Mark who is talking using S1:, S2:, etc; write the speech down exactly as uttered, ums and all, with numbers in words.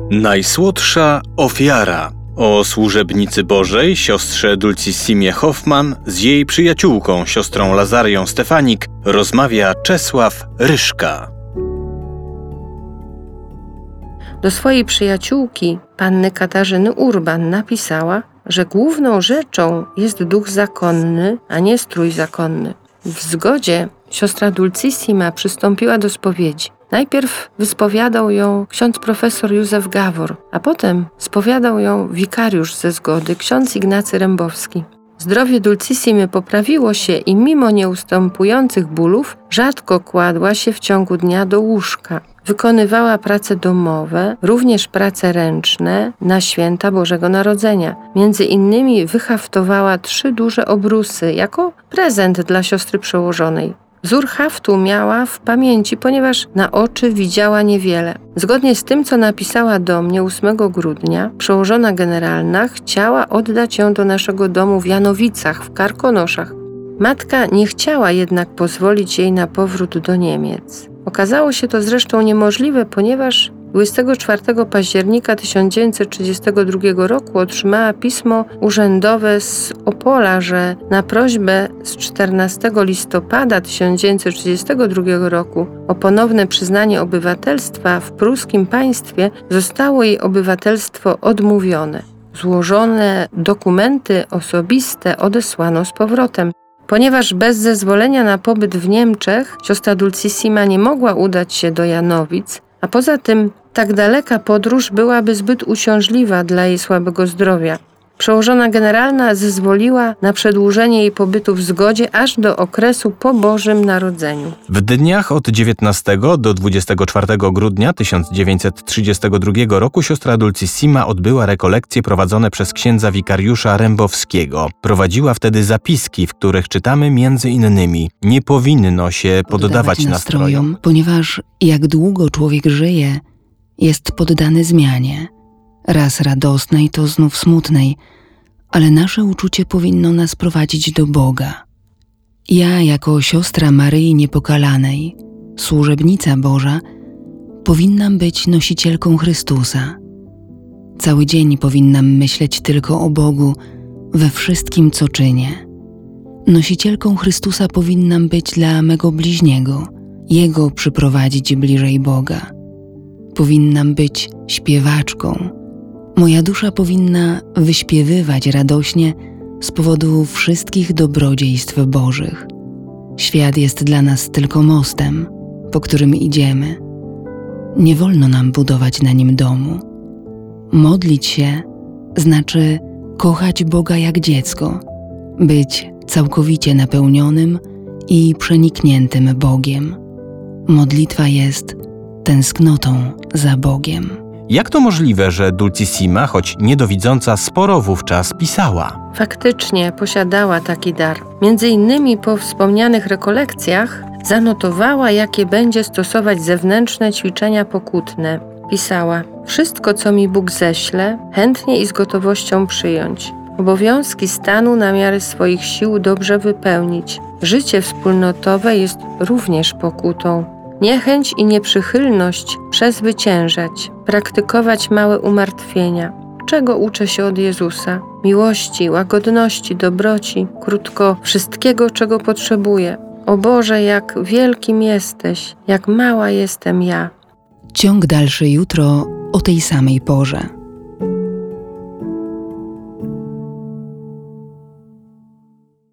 S1: Najsłodsza ofiara. O służebnicy Bożej, siostrze Dulcissimie Hoffman, z jej przyjaciółką, siostrą Lazarią Stefanik, rozmawia Czesław Ryszka.
S2: Do swojej przyjaciółki, panny Katarzyny Urban, napisała, że główną rzeczą jest duch zakonny, a nie strój zakonny. W zgodzie siostra Dulcissima przystąpiła do spowiedzi. Najpierw wyspowiadał ją ksiądz profesor Józef Gawor, a potem spowiadał ją wikariusz ze zgody, ksiądz Ignacy Rembowski. Zdrowie Dulcissimy poprawiło się i mimo nieustępujących bólów rzadko kładła się w ciągu dnia do łóżka. Wykonywała prace domowe, również prace ręczne na święta Bożego Narodzenia. Między innymi wyhaftowała trzy duże obrusy jako prezent dla siostry przełożonej. Wzór haftu miała w pamięci, ponieważ na oczy widziała niewiele. Zgodnie z tym, co napisała do mnie ósmego grudnia, przełożona generalna chciała oddać ją do naszego domu w Janowicach, w Karkonoszach. Matka nie chciała jednak pozwolić jej na powrót do Niemiec. Okazało się to zresztą niemożliwe, ponieważ dwudziestego czwartego października tysiąc dziewięćset trzydziestego drugiego roku otrzymała pismo urzędowe z Opola, że na prośbę z czternastego listopada tysiąc dziewięćset trzydziestego drugiego roku o ponowne przyznanie obywatelstwa w pruskim państwie zostało jej obywatelstwo odmówione. Złożone dokumenty osobiste odesłano z powrotem. Ponieważ bez zezwolenia na pobyt w Niemczech siostra Dulcissima nie mogła udać się do Janowic, a poza tym tak daleka podróż byłaby zbyt uciążliwa dla jej słabego zdrowia. Przełożona generalna zezwoliła na przedłużenie jej pobytu w zgodzie aż do okresu po Bożym Narodzeniu.
S1: W dniach od dziewiętnastego do dwudziestego czwartego grudnia tysiąc dziewięćset trzydziestego drugiego roku siostra Dulcissima odbyła rekolekcje prowadzone przez księdza wikariusza Rembowskiego. Prowadziła wtedy zapiski, w których czytamy między innymi: nie powinno się poddawać nastrojom,
S3: ponieważ jak długo człowiek żyje, jest poddany zmianie. Raz radosnej, to znów smutnej, ale nasze uczucie powinno nas prowadzić do Boga. Ja, jako siostra Maryi Niepokalanej, służebnica Boża, powinnam być nosicielką Chrystusa. Cały dzień powinnam myśleć tylko o Bogu we wszystkim, co czynię. Nosicielką Chrystusa powinnam być dla mego bliźniego, Jego przyprowadzić bliżej Boga. Powinnam być śpiewaczką. Moja dusza powinna wyśpiewywać radośnie z powodu wszystkich dobrodziejstw Bożych. Świat jest dla nas tylko mostem, po którym idziemy. Nie wolno nam budować na nim domu. Modlić się znaczy kochać Boga jak dziecko, być całkowicie napełnionym i przenikniętym Bogiem. Modlitwa jest tęsknotą za Bogiem.
S1: Jak to możliwe, że Dulcissima, choć niedowidząca, sporo wówczas pisała?
S2: Faktycznie posiadała taki dar. Między innymi po wspomnianych rekolekcjach zanotowała, jakie będzie stosować zewnętrzne ćwiczenia pokutne. Pisała: wszystko, co mi Bóg ześle, chętnie i z gotowością przyjąć. Obowiązki stanu na miarę swoich sił dobrze wypełnić. Życie wspólnotowe jest również pokutą. Niechęć i nieprzychylność przezwyciężać, praktykować małe umartwienia. Czego uczę się od Jezusa? Miłości, łagodności, dobroci, krótko, wszystkiego, czego potrzebuję. O Boże, jak wielkim jesteś, jak mała jestem ja.
S3: Ciąg dalszy jutro o tej samej porze.